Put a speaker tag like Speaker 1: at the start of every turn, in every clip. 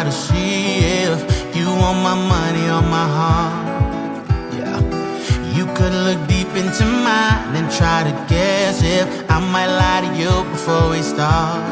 Speaker 1: to see if you want my money or my heart. Yeah, you could look deep into mine and try to guess if I might lie to you before we start.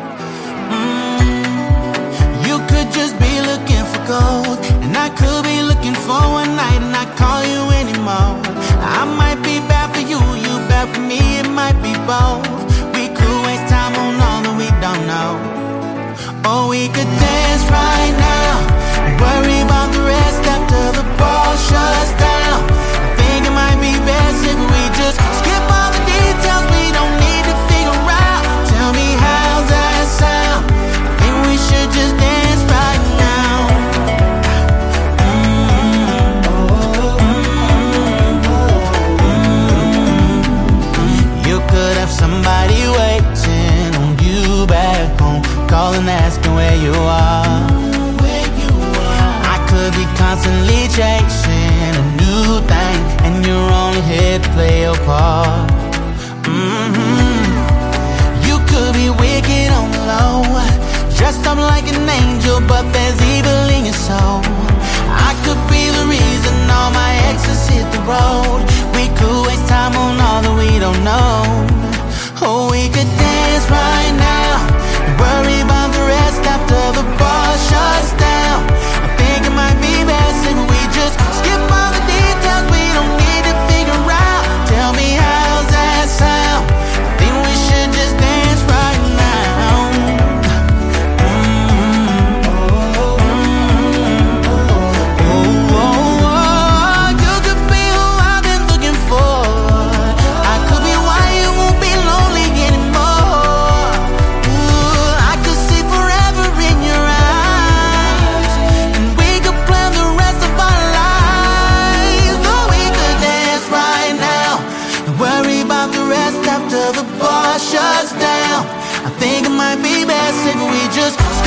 Speaker 1: You could just be looking for gold, and I could be looking for one night and not call you anymore. I might be bad for you, you bad for me, it might be both. We could waste time on all that we don't know. Or we could dance right now and worry about the rest after the ball shuts down. I think it might be best if we just skip all the details we don't need to figure out. Tell me how's that sound? I think we should just dance right now. You could have somebody waiting on you back home, calling, asking where you are. I could be constantly chasing a new thing, and you're only here to play your part. You could be wicked on the low, dressed up like an angel, but there's evil in your soul. I could be the reason all my exes hit the road. We could waste time on all that we don't know. Or we could dance right now and worry about the rest after the bar shuts down. I think it might be best if we just skip all the details we don't need to figure out. Tell me how's that sound? I think we should just dance right now. You could be who I've been looking for. I could be why you won't be lonely anymore. I could see forever in your eyes, and we could plan the rest of our lives. Or we could dance right now and worry about the rest after the bar shuts down. I think it might be best if we just